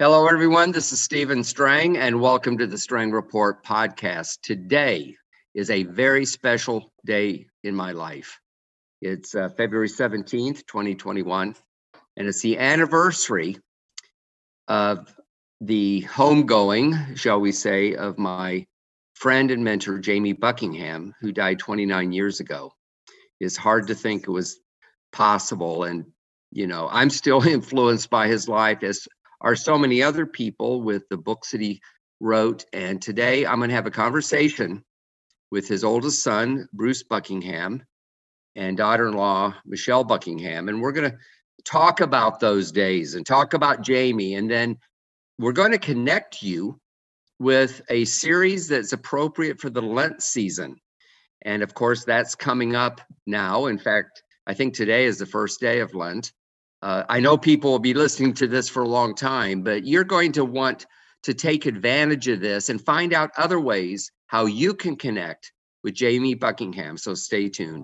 Hello, everyone. This is Stephen Strang, and welcome to the Strang Report podcast. Today is a very special day in my life. It's February 17th, 2021, and it's the anniversary of the homegoing, shall we say, of my friend and mentor, Jamie Buckingham, who died 29 years ago. It's hard to think it was possible, and, I'm still influenced by his life, as are so many other people with the books that he wrote. And today I'm going to have a conversation with his oldest son, Bruce Buckingham, and daughter-in-law, Michelle Buckingham. And we're going to talk about those days and talk about Jamie. And then we're going to connect you with a series that's appropriate for the Lent season. And of course, that's coming up now. In fact, I think today is the first day of Lent. I know people will be listening to this for a long time, but you're going to want to take advantage of this and find out other ways how you can connect with Jamie Buckingham. So stay tuned.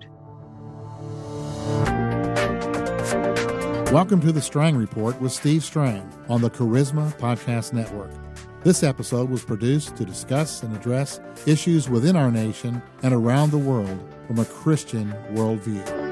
Welcome to the Strang Report with Steve Strang on the Charisma Podcast Network. This episode was produced to discuss and address issues within our nation and around the world from a Christian worldview.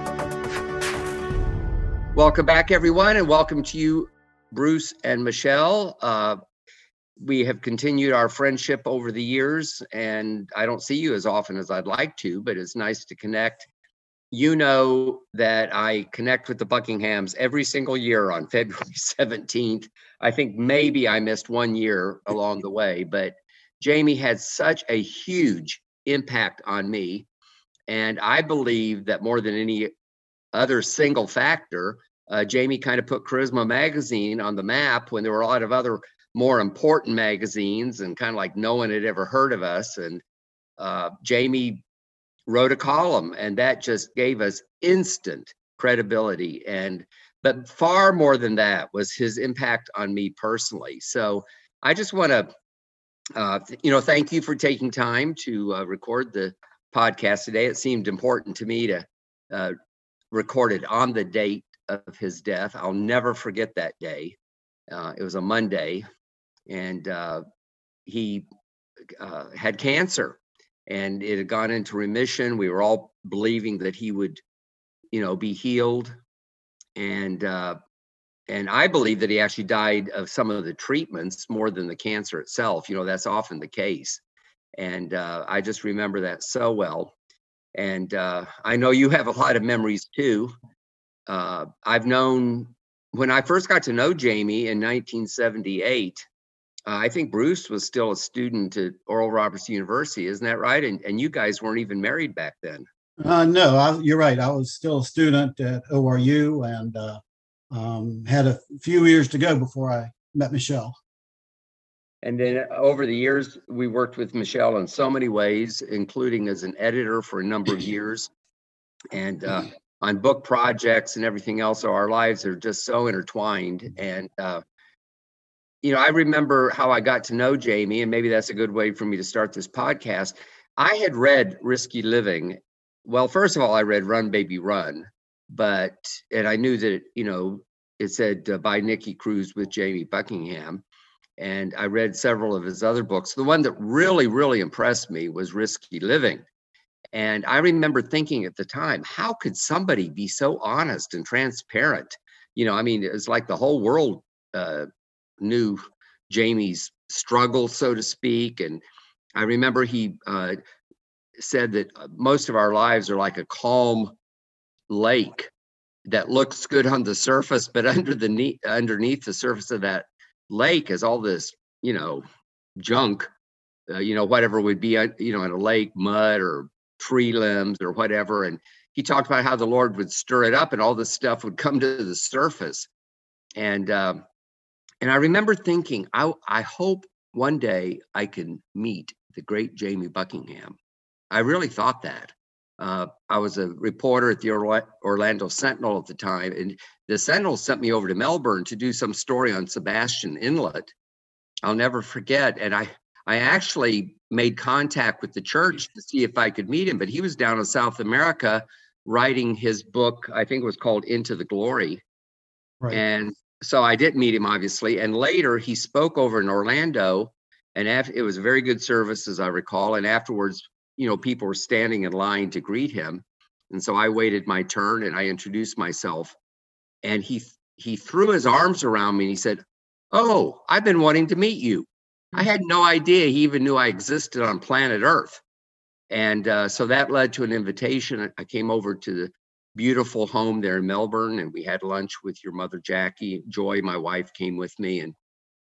Welcome back, everyone, and welcome to you, Bruce and Michelle. We have continued our friendship over the years, and I don't see you as often as I'd like to, but it's nice to connect. You know that I connect with the Buckinghams every single year on February 17th. I think maybe I missed 1 year along the way, but Jamie had such a huge impact on me, and I believe that more than any other single factor, Jamie kind of put Charisma Magazine on the map when there were a lot of other more important magazines and kind of like no one had ever heard of us. And Jamie wrote a column, and that just gave us instant credibility. But far more than that was his impact on me personally. So I just want to, thank you for taking time to record the podcast today. It seemed important to me to recorded on the date of his death. I'll never forget that day. It was a Monday, and he had cancer, and it had gone into remission. We were all believing that he would, be healed, and I believe that he actually died of some of the treatments more than the cancer itself. That's often the case, and I just remember that so well. And I know you have a lot of memories too. I've known, when I first got to know Jamie in 1978, I think Bruce was still a student at Oral Roberts University. Isn't that right? And you guys weren't even married back then. No, you're right. I was still a student at ORU and had a few years to go before I met Michelle. And then over the years, we worked with Michelle in so many ways, including as an editor for a number of years and on book projects and everything else. So our lives are just so intertwined. And, I remember how I got to know Jamie, and maybe that's a good way for me to start this podcast. I had read Risky Living. Well, first of all, I read Run, Baby, Run. And I knew that, it said by Nicky Cruz with Jamie Buckingham. And I read several of his other books. The one that really, really impressed me was Risky Living. And I remember thinking at the time, how could somebody be so honest and transparent? It was like the whole world knew Jamie's struggle, so to speak. And I remember he said that most of our lives are like a calm lake that looks good on the surface, but underneath the surface of that lake is all this, junk, whatever would be, in a lake, mud or tree limbs or whatever. And he talked about how the Lord would stir it up and all this stuff would come to the surface. And I remember thinking, I hope one day I can meet the great Jamie Buckingham. I really thought that. I was a reporter at the Orlando Sentinel at the time, and the Sentinel sent me over to Melbourne to do some story on Sebastian Inlet. I'll never forget. And I actually made contact with the church to see if I could meet him, but he was down in South America writing his book. I think it was called Into the Glory. Right. And so I didn't meet him, obviously. And later he spoke over in Orlando, and it was a very good service, as I recall. And afterwards, people were standing in line to greet him. And so I waited my turn and I introduced myself. And he threw his arms around me and he said, "Oh, I've been wanting to meet you." I had no idea he even knew I existed on planet Earth. And so that led to an invitation. I came over to the beautiful home there in Melbourne, and we had lunch with your mother, Jackie. Joy, my wife, came with me. And,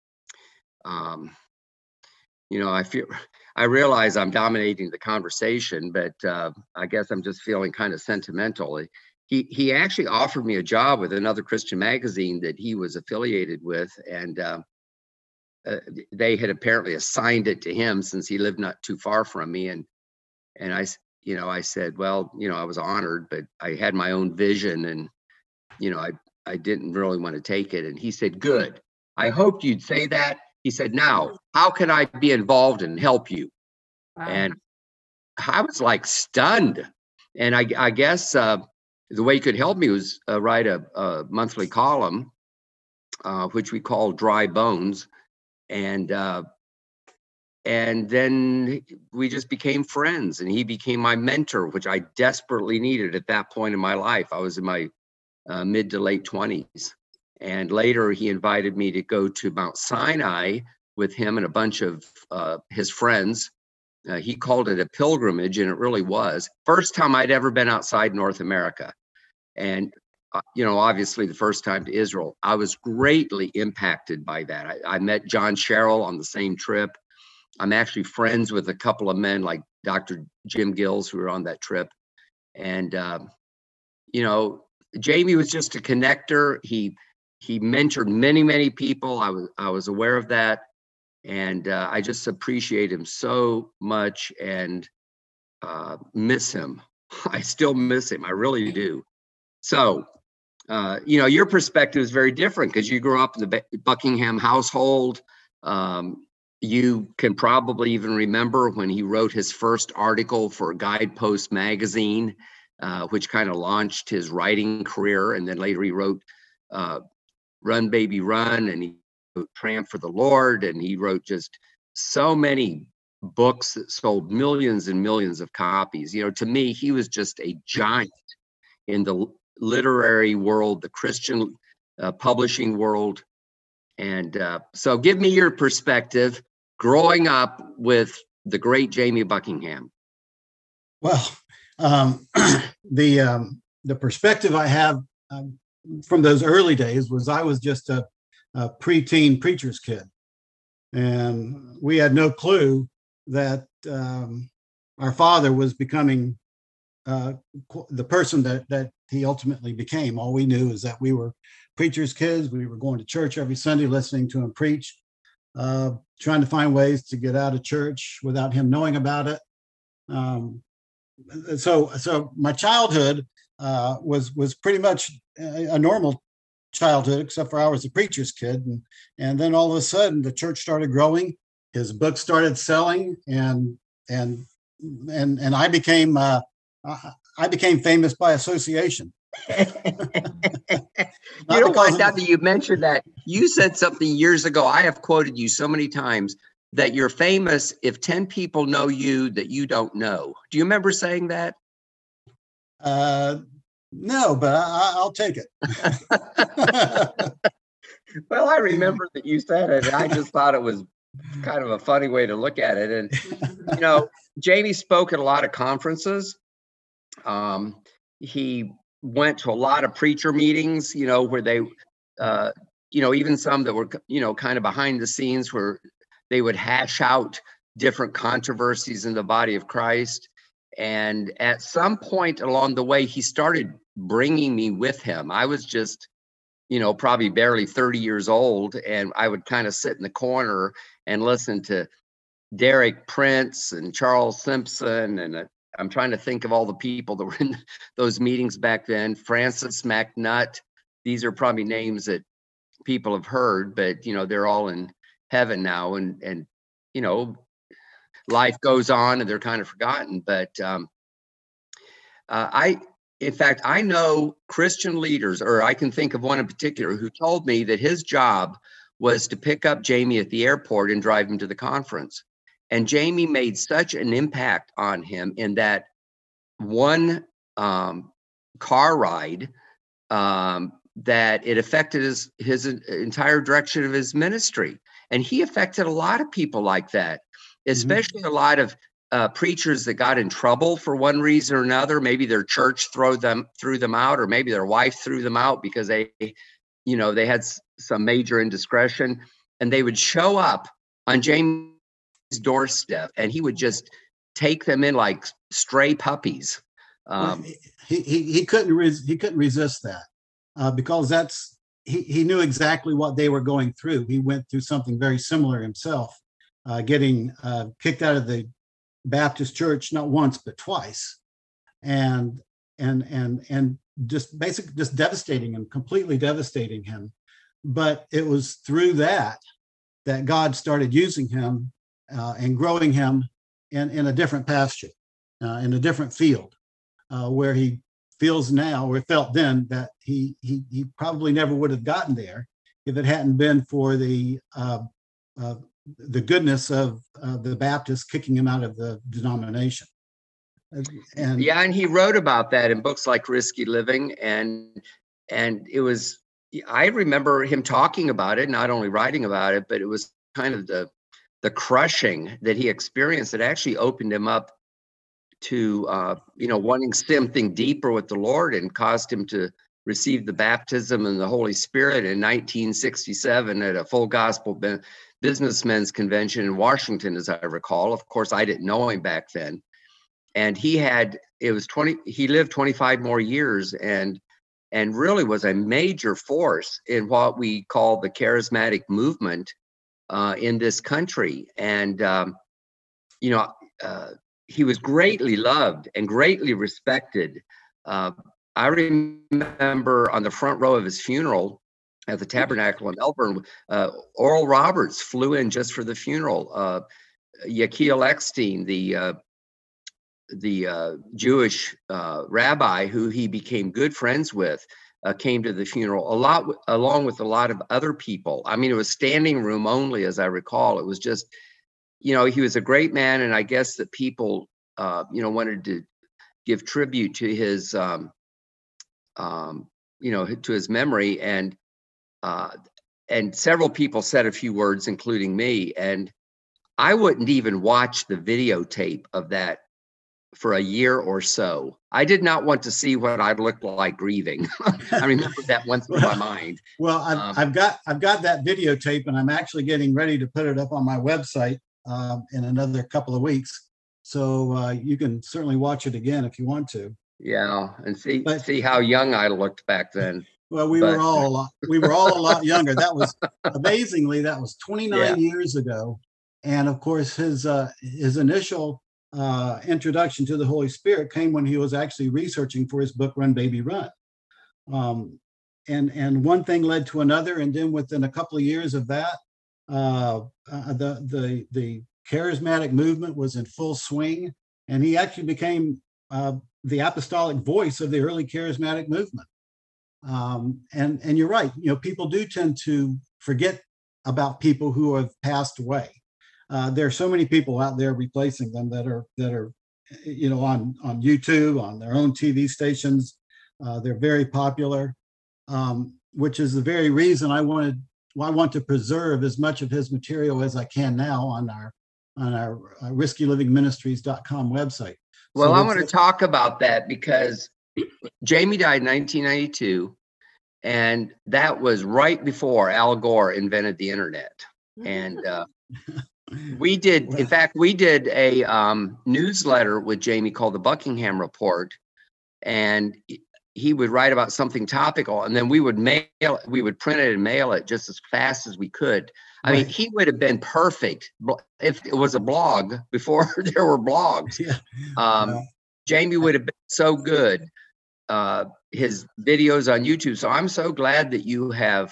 I realize I'm dominating the conversation, but I guess I'm just feeling kind of sentimental. He actually offered me a job with another Christian magazine that he was affiliated with, and they had apparently assigned it to him since he lived not too far from me. And I said, well, I was honored, but I had my own vision, and I didn't really want to take it. And he said, "Good. I hoped you'd say that." He said, "Now, how can I be involved and help you?" Wow. And I was like stunned. And I guess the way he could help me was write a monthly column, which we call Dry Bones. And then we just became friends, and he became my mentor, which I desperately needed at that point in my life. I was in my mid to late 20s. And later he invited me to go to Mount Sinai with him and a bunch of his friends. He called it a pilgrimage, and it really was. First time I'd ever been outside North America. And, obviously the first time to Israel. I was greatly impacted by that. I met John Sherrill on the same trip. I'm actually friends with a couple of men like Dr. Jim Gills, who were on that trip. And, Jamie was just a connector. He mentored many, many people. I was aware of that. And I just appreciate him so much and miss him. I still miss him. I really do. So, your perspective is very different because you grew up in the Buckingham household. You can probably even remember when he wrote his first article for Guidepost magazine, which kind of launched his writing career. And then later he wrote Run, Baby, Run, and he wrote Tramp for the Lord. And he wrote just so many books that sold millions and millions of copies. To me, he was just a giant in the literary world, the Christian publishing world. And so give me your perspective growing up with the great Jamie Buckingham. Well, the perspective I have from those early days was I was just a preteen preacher's kid. And we had no clue that our father was becoming the person that he ultimately became. All we knew is that we were preacher's kids. We were going to church every Sunday, listening to him preach, trying to find ways to get out of church without him knowing about it. So my childhood was pretty much a normal childhood, except for I was a preacher's kid. And then all of a sudden the church started growing. His books started selling, and I became famous by association. Now that you mentioned that, you said something years ago. I have quoted you so many times that you're famous if 10 people know you that you don't know. Do you remember saying that? No, but I'll take it. Well, I remember that you said it, and I just thought it was kind of a funny way to look at it. And, Jamie spoke at a lot of conferences. He went to a lot of preacher meetings, where they, even some that were, kind of behind the scenes, where they would hash out different controversies in the body of Christ. And at some point along the way, he started bringing me with him. I was just, probably barely 30 years old. And I would kind of sit in the corner and listen to Derek Prince and Charles Simpson. And I'm trying to think of all the people that were in those meetings back then. Francis McNutt. These are probably names that people have heard, but, they're all in heaven now. And life goes on and they're kind of forgotten. But in fact, I know Christian leaders, or I can think of one in particular, who told me that his job was to pick up Jamie at the airport and drive him to the conference. And Jamie made such an impact on him in that one car ride that it affected his entire direction of his ministry. And he affected a lot of people like that, especially a lot of preachers that got in trouble for one reason or another. Maybe their church threw them out, or maybe their wife threw them out because they had some major indiscretion, and they would show up on Jamie's doorstep, and he would just take them in like stray puppies. He couldn't resist that because he knew exactly what they were going through. He went through something very similar himself, getting kicked out of the Baptist church not once but twice, and just devastating him, completely devastating him. But it was through that God started using him and growing him in a different pasture, in a different field, where he feels now, or felt then, that he probably never would have gotten there if it hadn't been for the goodness of the Baptists kicking him out of the denomination. And he wrote about that in books like Risky Living, and it was, I remember him talking about it, not only writing about it, but it was kind of the crushing that he experienced that actually opened him up to wanting something deeper with the Lord, and caused him to receive the baptism and the Holy Spirit in 1967 at a Full Gospel Businessmen's Convention in Washington, as I recall. Of course, I didn't know him back then. And he lived 25 more years and really was a major force in what we call the charismatic movement in this country. And, he was greatly loved and greatly respected. I remember on the front row of his funeral at the Tabernacle in Melbourne, Oral Roberts flew in just for the funeral. Yechiel Eckstein, the Jewish rabbi who he became good friends with, came to the funeral along with a lot of other people. I mean, it was standing room only, as I recall. It was just, he was a great man, and I guess that people, wanted to give tribute to his, to his memory, and several people said a few words, including me, and I wouldn't even watch the videotape of that for a year or so. I did not want to see what I looked like grieving. I remember that went through my mind. Well, I've got that videotape, and I'm actually getting ready to put it up on my website in another couple of weeks. So you can certainly watch it again if you want to. Yeah, and see how young I looked back then. Well, we were all a lot younger. That was amazingly, that was 29 years ago. And of course, his initial introduction to the Holy Spirit came when he was actually researching for his book, Run Baby Run. And one thing led to another. And then within a couple of years of that, the charismatic movement was in full swing. And he actually became the apostolic voice of the early charismatic movement. And you're right, people do tend to forget about people who have passed away. There are so many people out there replacing them that are on YouTube, on their own TV stations. They're very popular, which is the very reason I want to preserve as much of his material as I can now on our riskylivingministries.com website. Well, I want to talk about that because Jamie died in 1992, and that was right before Al Gore invented the internet. And we did a newsletter with Jamie called the Buckingham Report, and he would write about something topical, and then we would print it and mail it just as fast as we could. I mean, he would have been perfect if it was a blog before there were blogs. Yeah. Jamie would have been so good. His videos on YouTube. So I'm so glad that you have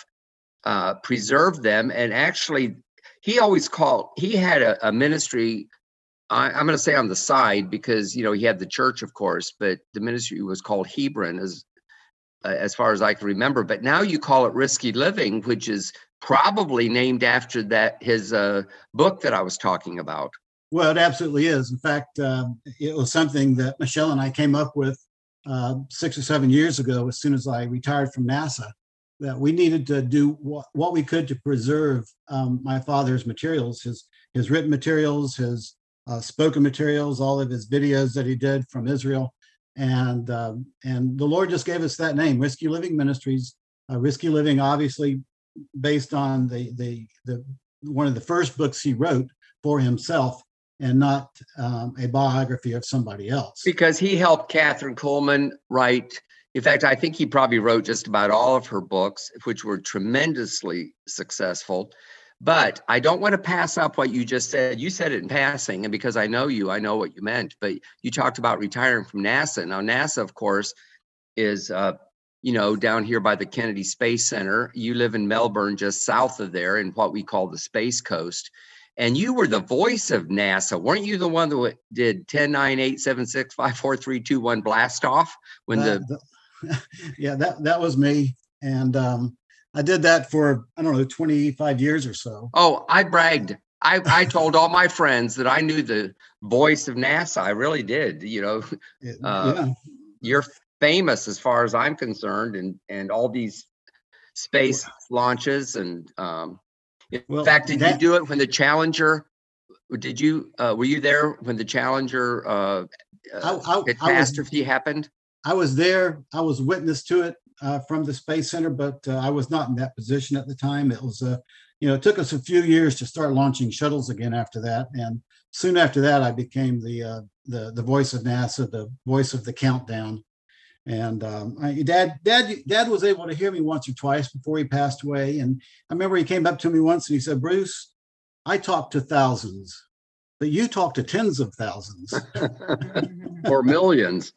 preserved them. And actually, he had a ministry I'm going to say on the side because, he had the church, of course, but the ministry was called Hebron as far as I can remember. But now you call it Risky Living, which is probably named after his book that I was talking about. Well, it absolutely is. In fact, it was something that Michelle and I came up with 6 or 7 years ago, as soon as I retired from NASA, that we needed to do what we could to preserve my father's materials, his written materials, his spoken materials, all of his videos that he did from Israel. And the Lord just gave us that name, Risky Living Ministries. Risky Living, obviously, based on the one of the first books he wrote for himself, and not a biography of somebody else. Because he helped Kathryn Kuhlman write. In fact, I think he probably wrote just about all of her books, which were tremendously successful. But I don't want to pass up what you just said. You said it in passing, and because I know you, I know what you meant. But you talked about retiring from NASA. Now, NASA, of course, is down here by the Kennedy Space Center. You live in Melbourne, just south of there, in what we call the Space Coast. And you were the voice of NASA. Weren't you the one that did 10, 9, 8, 7, 6, 5, 4, 3, 2, 1 blast off? Yeah, that was me. And I did that for, 25 years or so. Oh, I bragged. I told all my friends that I knew the voice of NASA. I really did. You're famous as far as I'm concerned, and all these space launches and in fact, did you do it when the Challenger? Were you there when the Challenger catastrophe happened? I was there. I was witness to it from the Space Center, but I was not in that position at the time. It was, it took us a few years to start launching shuttles again after that, and soon after that, I became the voice of NASA, the voice of the countdown. And Dad was able to hear me once or twice before he passed away. And I remember he came up to me once and he said, "Bruce, I talk to thousands, but you talk to tens of thousands." Or millions.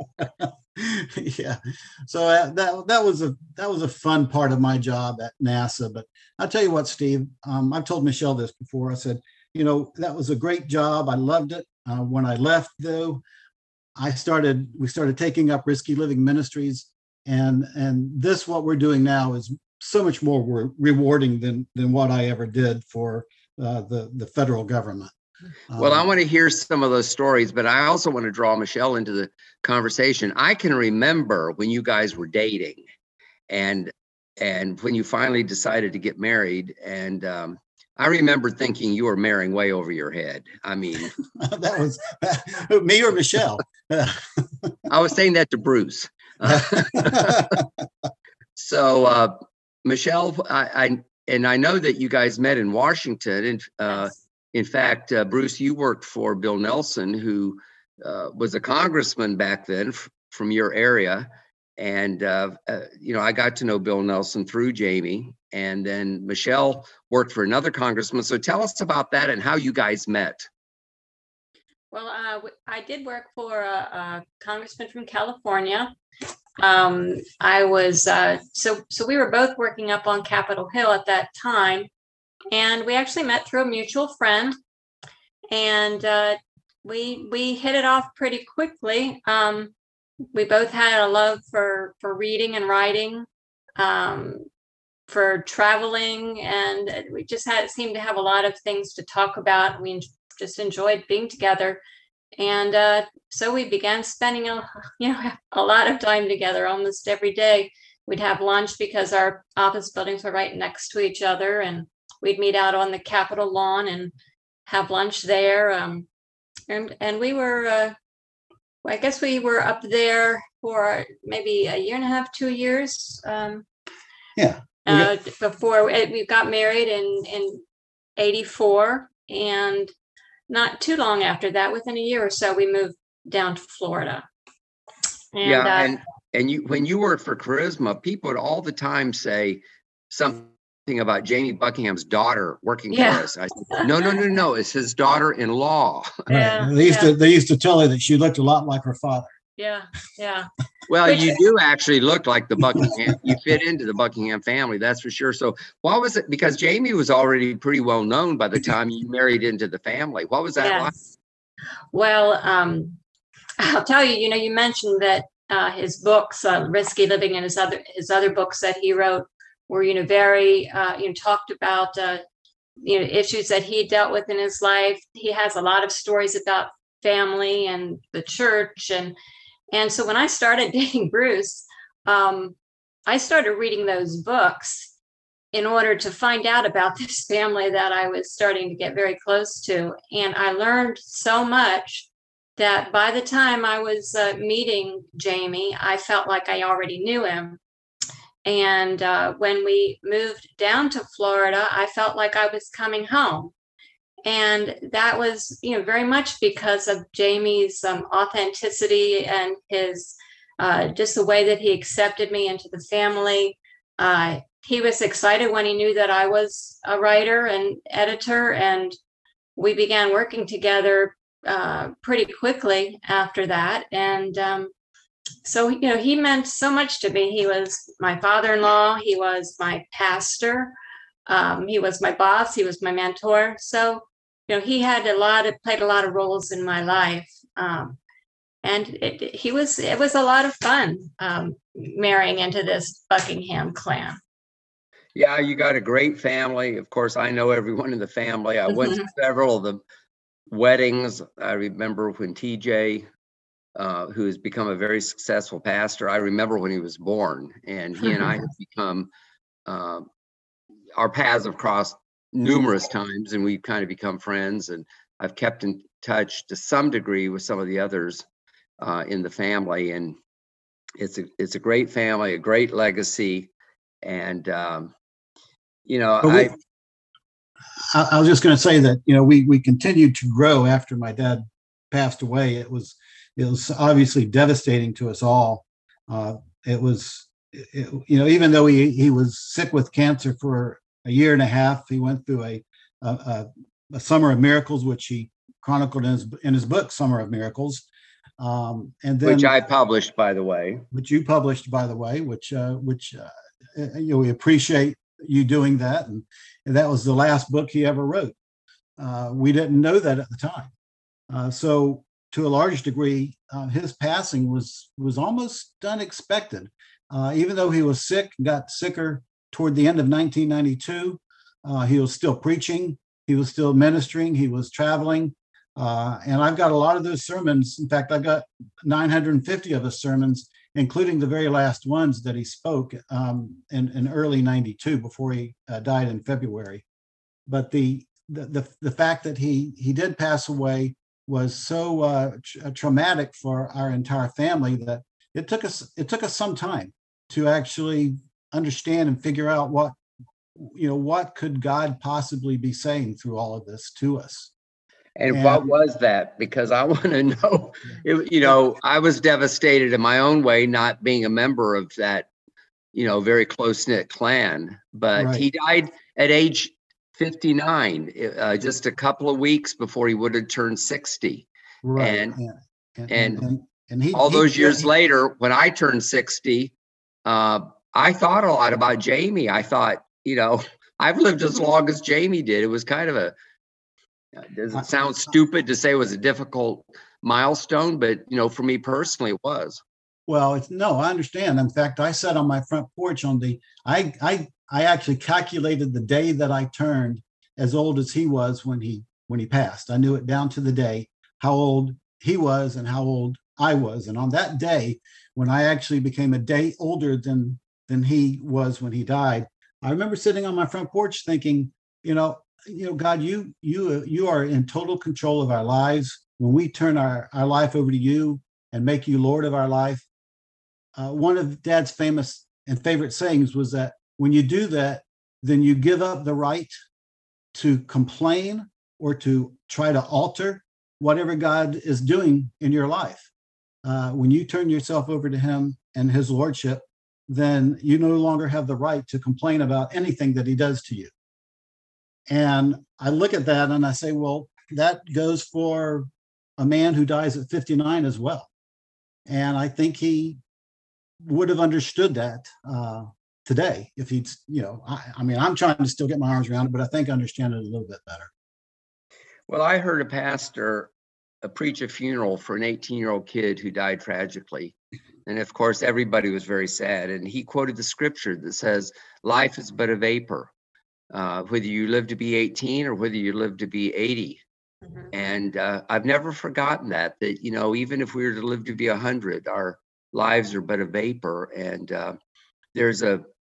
Yeah. So that was a fun part of my job at NASA. But I'll tell you what, Steve, I've told Michelle this before. I said, that was a great job. I loved it. When I left, though, we started taking up Risky Living Ministries, and what we're doing now is so much more rewarding than what I ever did for the federal government. Well, I want to hear some of those stories, but I also want to draw Michelle into the conversation. I can remember when you guys were dating, and when you finally decided to get married, and I remember thinking you were marrying way over your head. I mean, that was me or Michelle. I was saying that to Bruce. So, Michelle, I know that you guys met in Washington. And Yes. In fact, Bruce, you worked for Bill Nelson, who was a congressman back then from your area. And, I got to know Bill Nelson through Jamie. And then Michelle worked for another congressman. So tell us about that and how you guys met. Well, I did work for a congressman from California. I was so we were both working up on Capitol Hill at that time, and we actually met through a mutual friend, and we hit it off pretty quickly. We both had a love for reading and writing, for traveling, and we just seemed to have a lot of things to talk about. We just enjoyed being together, and so we began spending a lot of time together almost every day. We'd have lunch because our office buildings were right next to each other, and we'd meet out on the Capitol lawn and have lunch there. And we were, I guess we were up there for maybe a year and a half, 2 years. Before we got married in 84, and not too long after that, within a year or so, we moved down to Florida. And you, when you worked for Charisma, people would all the time say something about Jamie Buckingham's daughter working for us. I said, no, it's his daughter-in-law. Yeah, they used to tell her that she looked a lot like her father. Yeah. Well, you do actually look like the Buckingham. You fit into the Buckingham family, that's for sure. So what was it? Because Jamie was already pretty well known by the time you married into the family. What was that like? Well, I'll tell you, you mentioned that his books, Risky Living, and his other books that he wrote were, very, talked about, issues that he dealt with in his life. He has a lot of stories about family and the church. And so when I started dating Bruce, I started reading those books in order to find out about this family that I was starting to get very close to. And I learned so much that by the time I was meeting Jamie, I felt like I already knew him. And when we moved down to Florida, I felt like I was coming home. And that was, very much because of Jamie's authenticity and his just the way that he accepted me into the family. He was excited when he knew that I was a writer and editor, and we began working together pretty quickly after that. And so, he meant so much to me. He was my father-in-law. He was my pastor. He was my boss. He was my mentor. So, he had played a lot of roles in my life. And it was a lot of fun marrying into this Buckingham clan. Yeah, you got a great family. Of course, I know everyone in the family. I went to several of the weddings. I remember when TJ, who has become a very successful pastor, I remember when he was born, and he and I have become, our paths have crossed numerous times, and we've kind of become friends. And I've kept in touch to some degree with some of the others in the family, and it's a great family, a great legacy. And I was just going to say that we continued to grow after my dad passed away. It was obviously devastating to us all. Even though he was sick with cancer for a year and a half, he went through a summer of miracles, which he chronicled in his book Summer of Miracles, and then which I published, by the way. Which you published, by the way, which we appreciate you doing that, and that was the last book he ever wrote. We didn't know that at the time, so to a large degree, his passing was almost unexpected. Even though he was sick, got sicker toward the end of 1992, he was still preaching, he was still ministering, he was traveling. And I've got a lot of those sermons. In fact, I've got 950 of his sermons, including the very last ones that he spoke in early 92 before he died in February. But the fact that he did pass away was so traumatic for our entire family that it took us some time to actually understand and figure out what could God possibly be saying through all of this to us. And what was that? Because I want to know, I was devastated in my own way, not being a member of that, very close-knit clan. But right. He died at age 59, just a couple of weeks before he would have turned 60. Right. And all those years later, when I turned 60, I thought a lot about Jamie. I thought, I've lived as long as Jamie did. It was kind of does it sound stupid to say it was a difficult milestone, but for me personally, it was. Well, no, I understand. In fact, I sat on my front porch I actually calculated the day that I turned as old as he was when he passed. I knew it down to the day, how old he was and how old I was. And on that day, when I actually became a day older than he was when he died, I remember sitting on my front porch thinking, God, you are in total control of our lives. When we turn our life over to you and make you Lord of our life, one of Dad's famous and favorite sayings was that when you do that, then you give up the right to complain or to try to alter whatever God is doing in your life. When you turn yourself over to him and his lordship, then you no longer have the right to complain about anything that he does to you. And I look at that and I say, well, that goes for a man who dies at 59 as well. And I think he would have understood that today if he'd, I'm trying to still get my arms around it, but I think I understand it a little bit better. Well, I heard a pastor preach a funeral for an 18-year-old kid who died tragically. And of course, everybody was very sad. And he quoted the scripture that says, life is but a vapor, whether you live to be 18 or whether you live to be 80. Mhm. And I've never forgotten that, you know, even if we were to live to be 100, our lives are but a vapor. And there's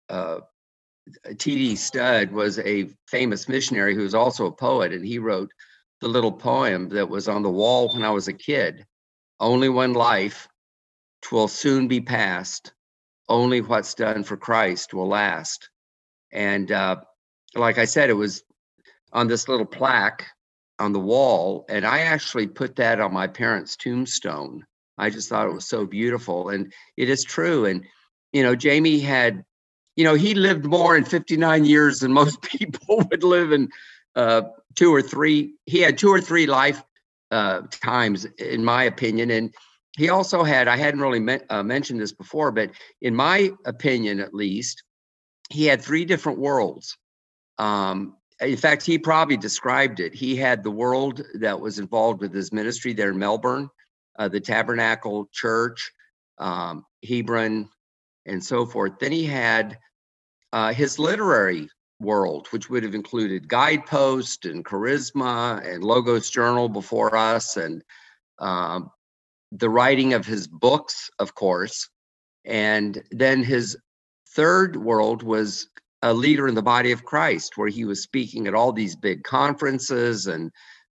T.D. Studd was a famous missionary who was also a poet, and he wrote the little poem that was on the wall when I was a kid. Only one life, 'twill soon be past. Only what's done for Christ will last. And like I said, it was on this little plaque on the wall, and I actually put that on my parents' tombstone. I just thought it was so beautiful, and it is true. And you know, Jamie had, you know, he lived more in 59 years than most people would live in 2 or 3. He had 2 or 3 life times, in my opinion. And he also had, I hadn't really mentioned this before, but in my opinion, at least, he had 3 different worlds. In fact, he probably described it. He had the world that was involved with his ministry there in Melbourne, the Tabernacle Church, Hebron, and so forth. Then he had his literary world, which would have included Guidepost and Charisma and Logos Journal before us, and the writing of his books, of course. And then his third world was a leader in the body of Christ, where he was speaking at all these big conferences, and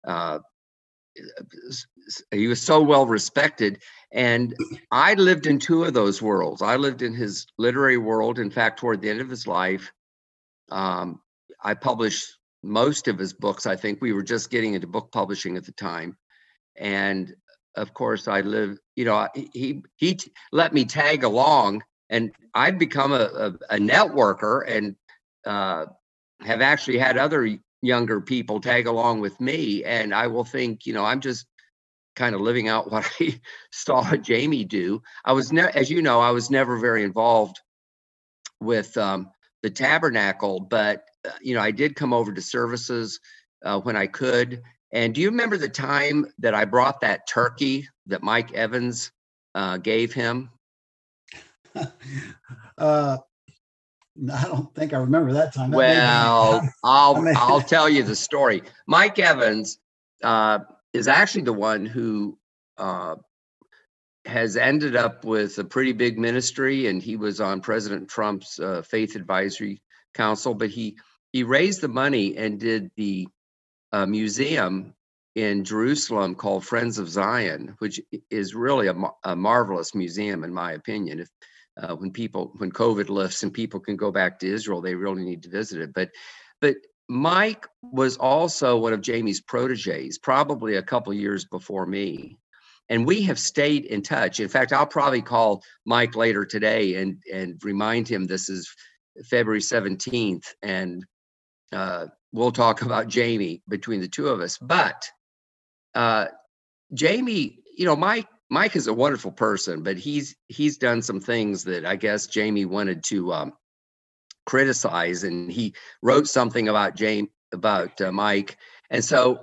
he was so well respected. And I lived in 2 of those worlds. I lived in his literary world. In fact, toward the end of his life, I published most of his books. I think we were just getting into book publishing at the time. And of course, I lived, you know, he let me tag along, and I've become a networker, and have actually had other younger people tag along with me. And I will think, you know, I'm just kind of living out what I saw Jamie do. I was as you know, I was never very involved with the Tabernacle, but you know, I did come over to services when I could. And do you remember the time that I brought that turkey that Mike Evans gave him? I don't think I remember that time. Well, I'll tell you the story. Mike Evans is actually the one who has ended up with a pretty big ministry, and he was on President Trump's Faith Advisory Council. But he raised the money and did the museum in Jerusalem called Friends of Zion, which is really a marvelous museum, in my opinion. If when COVID lifts and people can go back to Israel, they really need to visit it. But Mike was also one of Jamie's proteges, probably a couple years before me. And we have stayed in touch. In fact, I'll probably call Mike later today and remind him this is February 17th. And we'll talk about Jamie between the 2 of us. But Jamie, you know, Mike is a wonderful person, but he's done some things that I guess Jamie wanted to criticize, and he wrote something about Mike. And so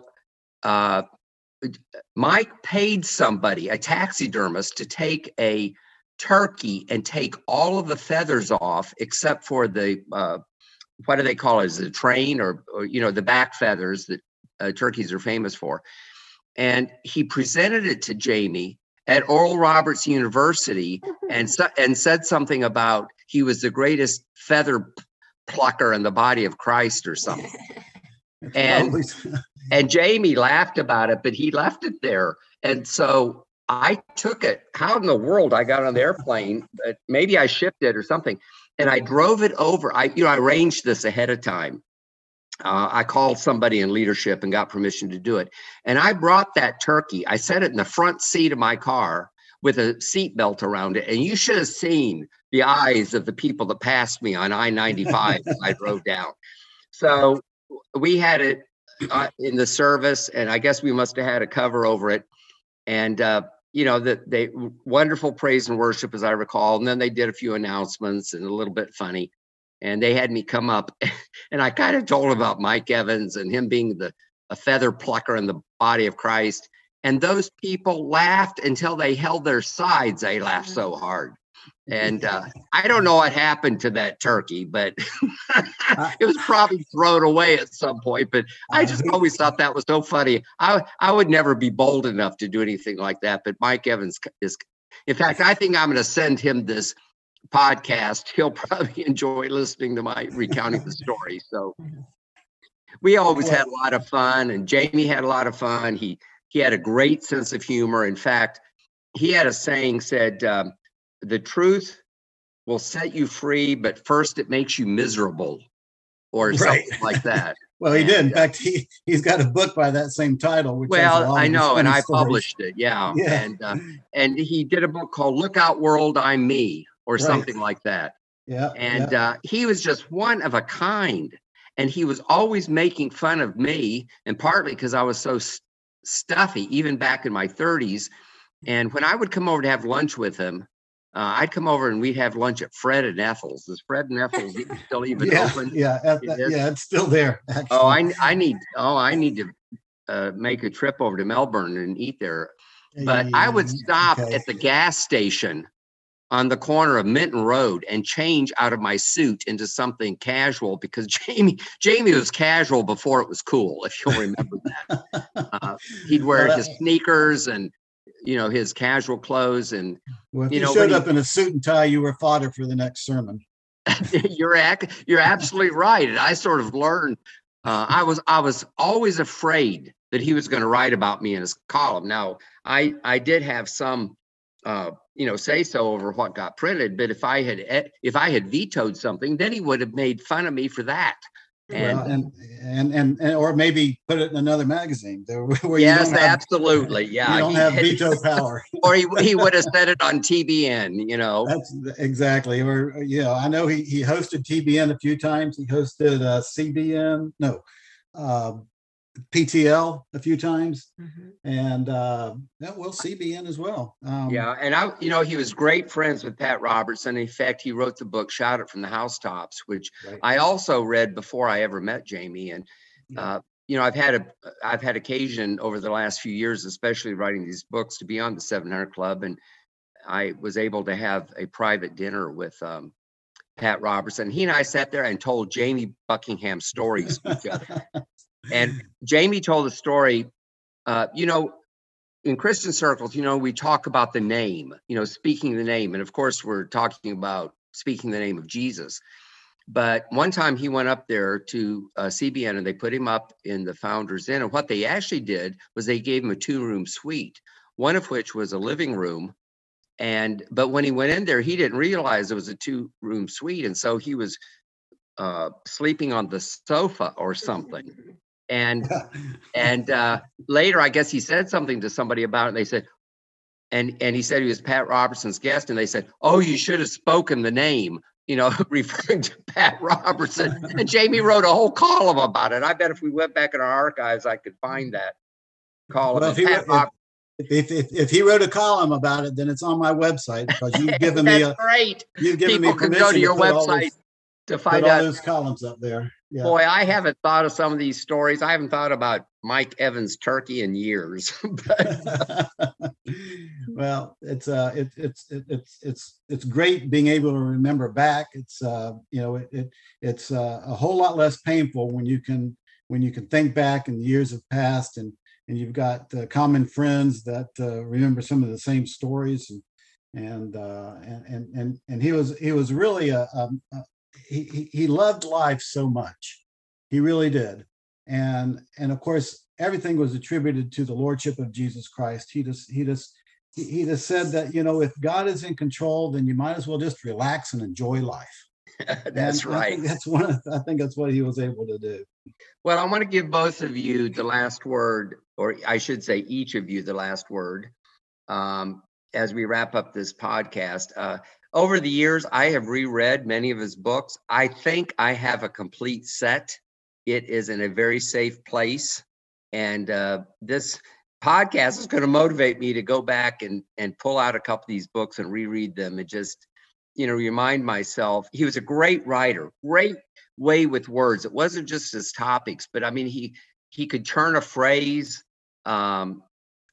Mike paid somebody, a taxidermist, to take a turkey and take all of the feathers off except for the what do they call it? Is it a train or you know, the back feathers that turkeys are famous for? And he presented it to Jamie at Oral Roberts University, and said something about he was the greatest feather plucker in the body of Christ or something. And Jamie laughed about it, but he left it there. And so I took it. How in the world I got on the airplane? Maybe I shipped it or something. And I drove it over. I arranged this ahead of time. I called somebody in leadership and got permission to do it. And I brought that turkey. I set it in the front seat of my car with a seatbelt around it. And you should have seen the eyes of the people that passed me on I-95 as I drove down. So we had it in the service, and I guess we must have had a cover over it. And, you know, they wonderful praise and worship, as I recall. And then they did a few announcements and a little bit funny. And they had me come up, and I kind of told about Mike Evans and him being a feather plucker in the body of Christ. And those people laughed until they held their sides. They laughed so hard. And I don't know what happened to that turkey, but it was probably thrown away at some point. But I just always thought that was so funny. I would never be bold enough to do anything like that. But Mike Evans is, in fact, I think I'm going to send him this podcast. He'll probably enjoy listening to my recounting the story. So we always had a lot of fun, and Jamie had a lot of fun. He had a great sense of humor. In fact, he had a saying said, the truth will set you free, but first it makes you miserable, or something like that. Well, he did. In fact, he's got a book by that same title. Which I know, and I stories. published it. Yeah. And he did a book called "Look Out, World, I'm Me," or something like that. Yeah. And he was just one of a kind, and he was always making fun of me, and partly because I was so stuffy, even back in my 30s. And when I would come over to have lunch with him, I'd come over and we'd have lunch at Fred and Ethel's. Is Fred and Ethel's still even open? Yeah, it's still there. Actually. Oh, I need to make a trip over to Melbourne and eat there. But I would stop at the gas station on the corner of Minton Road and change out of my suit into something casual, because Jamie was casual before it was cool, if you'll remember that. He'd wear his sneakers and his casual clothes, and if you showed up in a suit and tie, you were fodder for the next sermon. You're absolutely right. And I sort of learned. I was always afraid that he was going to write about me in his column. Now, I did have some say so over what got printed, but if I had vetoed something, then he would have made fun of me for that. And or maybe put it in another magazine. Where yes, absolutely. You don't have veto power. Or he would have said it on TBN. That's exactly. Or I know he hosted TBN a few times. He hosted CBN, PTL a few times, and CBN as well. And he was great friends with Pat Robertson. In fact, he wrote the book "Shout It from the Housetops," which I also read before I ever met Jamie. And I've had occasion over the last few years, especially writing these books, to be on the 700 Club, and I was able to have a private dinner with Pat Robertson. He and I sat there and told Jamie Buckingham stories to each other. And Jamie told a story, in Christian circles, we talk about the name, speaking the name. And of course, we're talking about speaking the name of Jesus. But one time he went up there to CBN, and they put him up in the Founders Inn. And what they actually did was they gave him a 2-room suite, one of which was a living room. But when he went in there, he didn't realize it was a 2-room suite. And so he was sleeping on the sofa or something. And later, I guess he said something to somebody about it. And they said, and he said he was Pat Robertson's guest. And they said, "Oh, you should have spoken the name," referring to Pat Robertson. And Jamie wrote a whole column about it. I bet if we went back in our archives, I could find that column. Well, if he wrote a column about it, then it's on my website, because you've given me great. You've given People me can permission go to your website to find out all those columns up there. Yeah. Boy, I haven't thought of some of these stories. I haven't thought about Mike Evans' turkey in years. Well, it's great being able to remember back. It's it's a whole lot less painful when you can think back and the years have passed, and you've got common friends that remember some of the same stories, and he was really he loved life so much. He really did. And of course, everything was attributed to the Lordship of Jesus Christ. He just said that, if God is in control, then you might as well just relax and enjoy life. That's right. I think that's what he was able to do. Well, I want to give both of you the last word, or I should say each of you the last word, as we wrap up this podcast. Over the years, I have reread many of his books. I think I have a complete set. It is in a very safe place. And this podcast is going to motivate me to go back and pull out a couple of these books and reread them and just, remind myself. He was a great writer, great way with words. It wasn't just his topics, but I mean, he could turn a phrase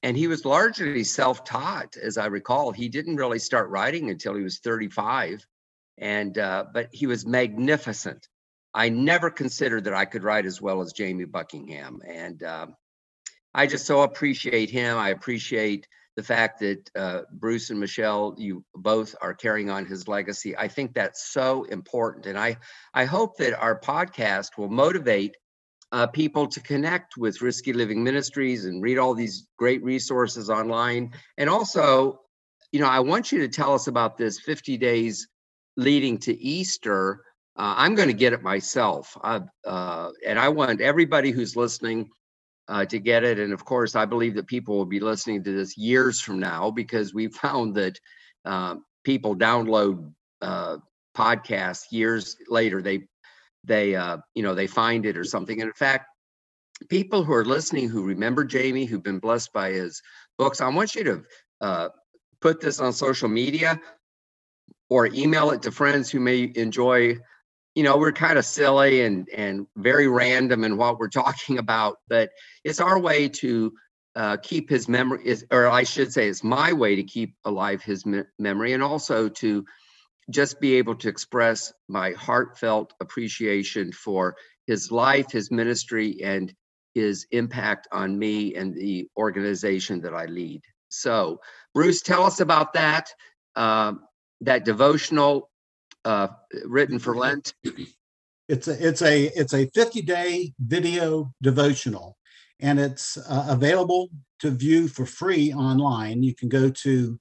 and he was largely self-taught, as I recall. He didn't really start writing until he was 35, but he was magnificent. I never considered that I could write as well as Jamie Buckingham, and I just so appreciate him. I appreciate the fact that Bruce and Michelle, you both are carrying on his legacy. I think that's so important, and I hope that our podcast will motivate people to connect with Risky Living Ministries and read all these great resources online. And also, I want you to tell us about this 50 days leading to Easter. I'm going to get it myself. And I want everybody who's listening to get it. And of course, I believe that people will be listening to this years from now, because we found that people download podcasts years later. They find it or something. And in fact, people who are listening who remember Jamie, who've been blessed by his books, I want you to put this on social media or email it to friends who may enjoy. We're kind of silly and very random in what we're talking about, but it's our way to keep his memory, or I should say, it's my way to keep alive his memory, and also to just be able to express my heartfelt appreciation for his life, his ministry, and his impact on me and the organization that I lead. So, Bruce, tell us about that devotional written for Lent. It's a 50-day video devotional, and it's available to view for free online. You can go to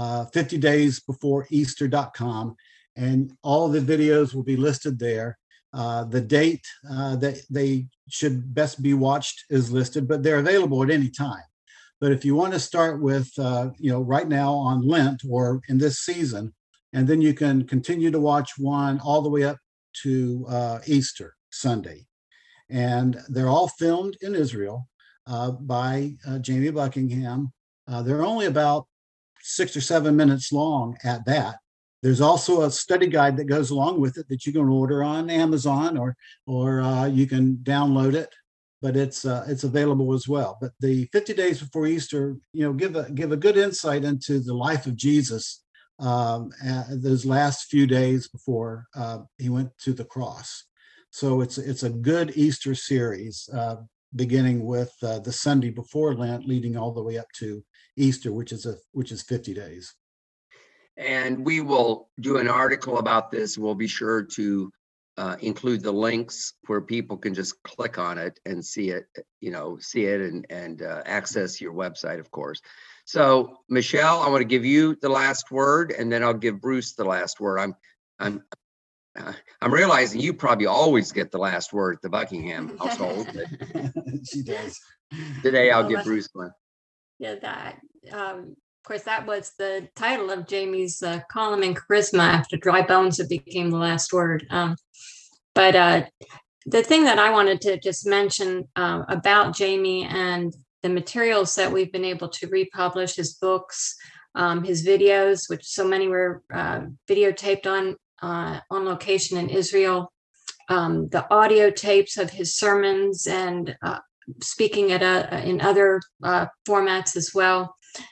50daysbeforeeaster.com, and all the videos will be listed there. The date that they should best be watched is listed, but they're available at any time. But if you want to start with, right now on Lent or in this season, and then you can continue to watch one all the way up to Easter Sunday. And they're all filmed in Israel by Jamie Buckingham. They're only about 6 or 7 minutes long at that. There's also a study guide that goes along with it that you can order on Amazon, or you can download it, but it's available as well. But the 50 days before Easter, give a good insight into the life of Jesus those last few days before he went to the cross. So it's a good Easter series, beginning with the Sunday before Lent, leading all the way up to Easter, which is 50 days. And we will do an article about this. We'll be sure to include the links where people can just click on it and see it, and access your website, of course. So, Michelle, I want to give you the last word, and then I'll give Bruce the last word. I'm realizing you probably always get the last word at the Buckingham household. But she does. Today, I'll give Bruce one. Yeah, that. Of course, that was the title of Jamie's column in Charisma after Dry Bones it became the last word. But the thing that I wanted to just mention about Jamie and the materials that we've been able to republish, his books, his videos, which so many were videotaped on location in Israel, the audio tapes of his sermons and speaking in other formats as well.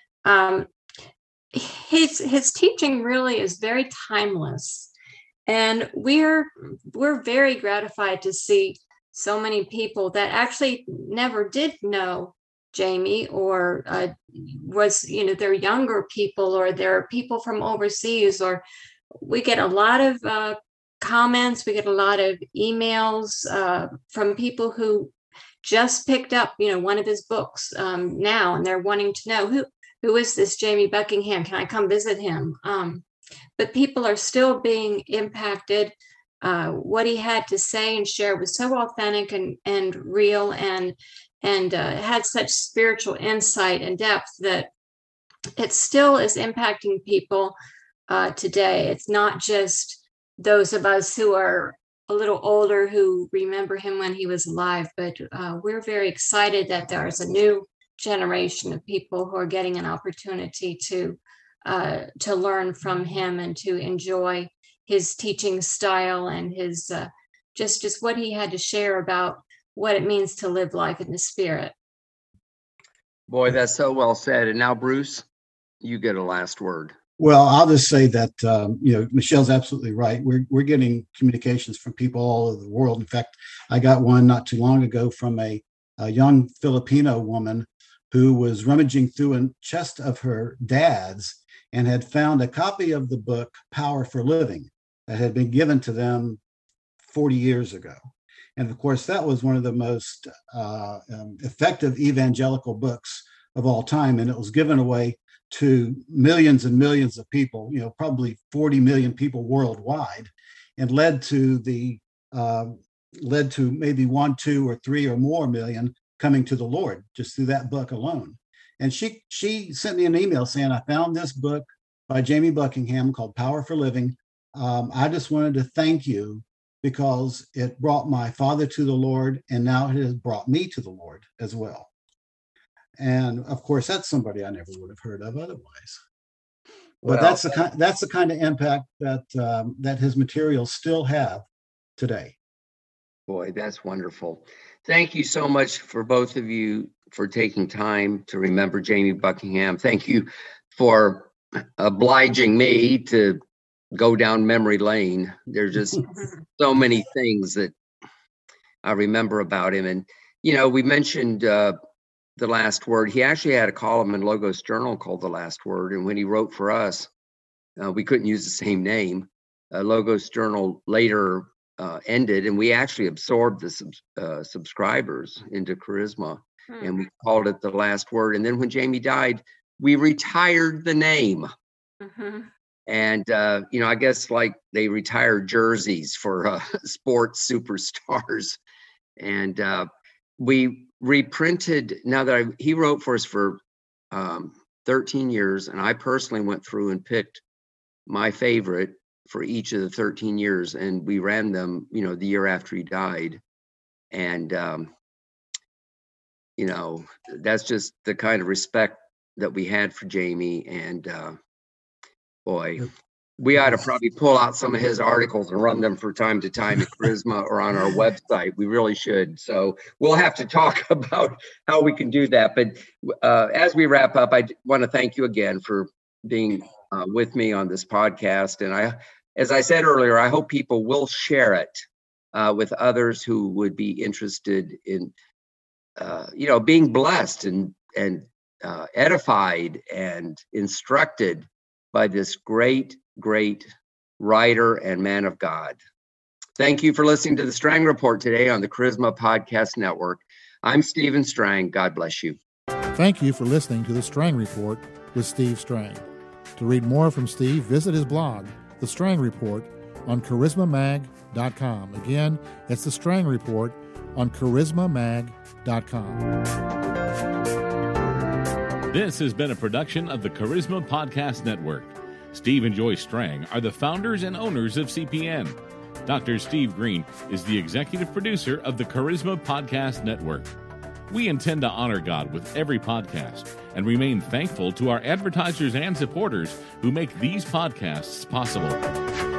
His teaching really is very timeless, and we're very gratified to see so many people that actually never did know Jamie, or they're younger people, or they're people from overseas, or we get a lot of comments, we get a lot of emails from people who just picked up one of his books now, and they're wanting to know who is this Jamie Buckingham? Can I come visit him? But people are still being impacted. What he had to say and share was so authentic and real, and had such spiritual insight and depth that it still is impacting people today. It's not just those of us who are a little older who remember him when he was alive, but we're very excited that there's a new generation of people who are getting an opportunity to learn from him and to enjoy his teaching style and his just what he had to share about what it means to live life in the Spirit. Boy, that's so well said. And now, Bruce, you get a last word. Well, I'll just say that Michelle's absolutely right. We're getting communications from people all over the world. In fact, I got one not too long ago from a young Filipino woman who was rummaging through a chest of her dad's and had found a copy of the book Power for Living that had been given to them 40 years ago. And of course, that was one of the most effective evangelical books of all time. And it was given away to millions and millions of people, probably 40 million people worldwide, and led to maybe 1, 2, or 3 or more million coming to the Lord just through that book alone. And she sent me an email saying, I found this book by Jamie Buckingham called Power for Living. I just wanted to thank you because it brought my father to the Lord, and now it has brought me to the Lord as well. And of course, that's somebody I never would have heard of otherwise. But that's the kind of impact that his materials still have today. Boy, that's wonderful. Thank you so much for both of you for taking time to remember Jamie Buckingham. Thank you for obliging me to go down memory lane. There's just so many things that I remember about him. And, we mentioned The Last Word. He actually had a column in Logos Journal called The Last Word. And when he wrote for us, we couldn't use the same name. Logos Journal later ended, and we actually absorbed the subscribers into Charisma, and we called it The Last Word. And then when Jamie died, we retired the name. And, I guess like they retired jerseys for sports superstars. And we reprinted, now that he wrote for us for 13 years, and I personally went through and picked my favorite for each of the 13 years, and we ran them, the year after he died. And, that's just the kind of respect that we had for Jamie. And boy, we ought to probably pull out some of his articles and run them from time to time at Charisma or on our website. We really should. So we'll have to talk about how we can do that. But as we wrap up, I want to thank you again for being with me on this podcast. And as I said earlier, I hope people will share it with others who would be interested in, being blessed and edified and instructed by this great writer and man of God. Thank you for listening to the Strang Report today on the Charisma Podcast Network. I'm Stephen Strang. God bless you. Thank you for listening to the Strang Report with Steve Strang. To read more from Steve, visit his blog, The Strang Report, on charismamag.com. Again, it's The Strang Report on charismamag.com. This has been a production of the Charisma Podcast Network. Steve and Joy Strang are the founders and owners of CPN. Dr. Steve Green is the executive producer of the Charisma Podcast Network. We intend to honor God with every podcast and remain thankful to our advertisers and supporters who make these podcasts possible.